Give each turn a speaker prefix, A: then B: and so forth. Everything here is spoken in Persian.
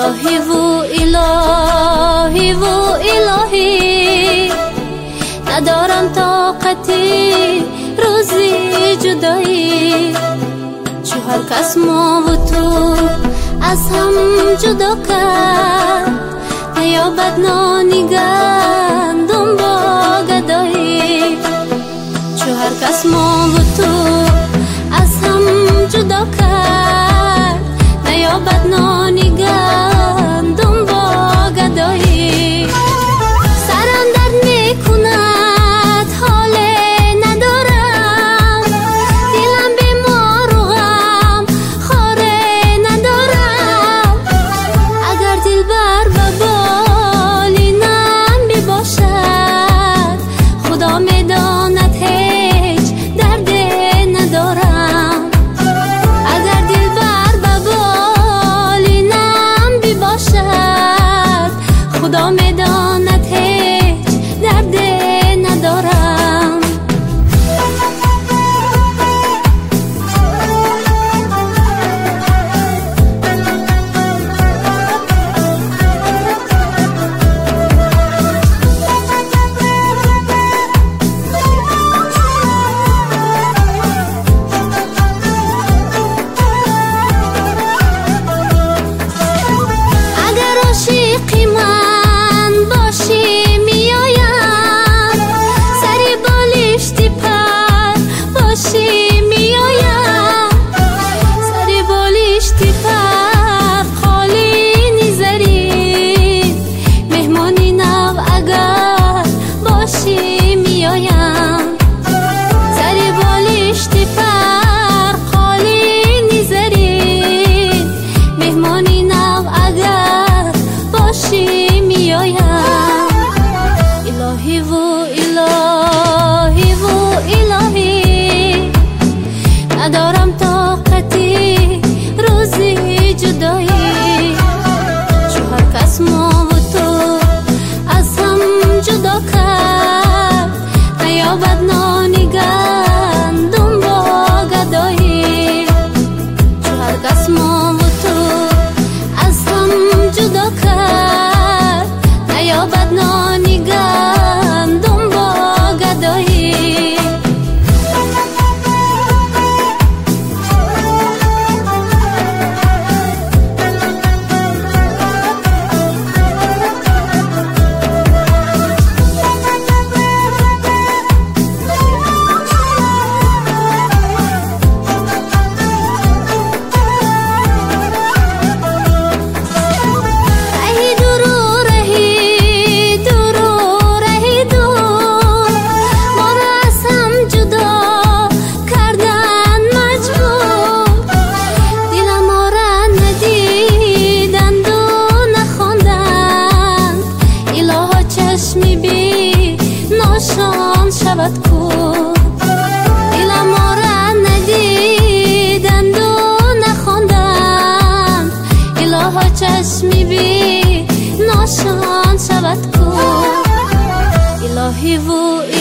A: الهی و الهی و الهی، ندارم طاقتی روزی جدایی، چو هر کس ما و تو از هم جدا کرد، نیابد نانی گندم با گدایی، چو هر کس ما و تو از هم جدا کرد، نیابد نانی گندم با گدایی. سرم درد میکند حال ندارم، دلم بیمار و غم خاره ندارم، اگر دلبر به بالینم بباشد، خدا میداند هیچ درد ندارم، اگر دلبر به بالینم بباشد، خدا میداند هیچ درد ندارم. اگر عاشقی من باشی میایم، سری بالشتی پر باشی میایم، سری بالشتی پر خالی زری، مهمانی نو اگر باشی میایم، سری بالشتی پر خالی زری، مهمانی نو اگر باشی میایم. الهی و الهی و الهی، ندارم طاقتی روزی جدایی، چو هر کس ما و تو از هم جدا کرد، نیابد نانی گندم با گدایی، چو هر کس ما و تو از هم جدا کرد، نیابد نانی گندم با گدایی. رهی دور و رهی دور و رهی دور، ما را از هم جدا کردن مجبور، دل ما را ندیدند و نخواندند، الها چشمی بی ناشان شود کور، دل ما را ندیدند و نخواندند، الها چشمی بی ناشان شود کور. الهی و